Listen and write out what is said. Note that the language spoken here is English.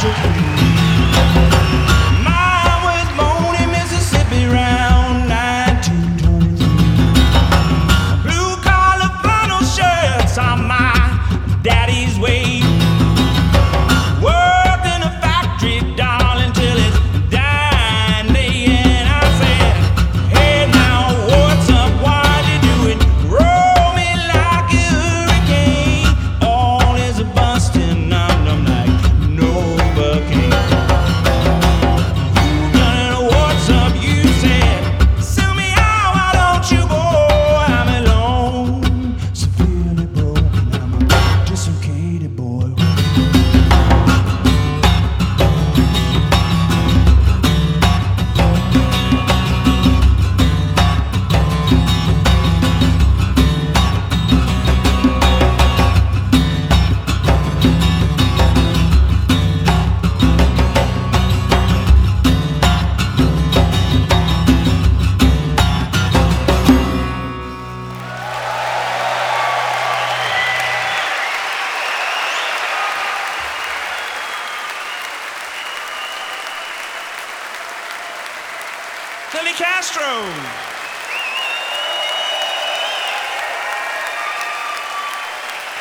Mine was born in Mississippi round 1923. Blue collar flannel shirts on my daddy's way. Worked in a factory, darling, till his dying day. And I said, hey now, what's up? Why'd you do it? Roll me like a hurricane. All is a bustin', I'm like Novocaine. You done it, what's up? You said, sue me out, why don't you go? I'm alone, severely broken, I'm a dislocated boy. Billy Castro.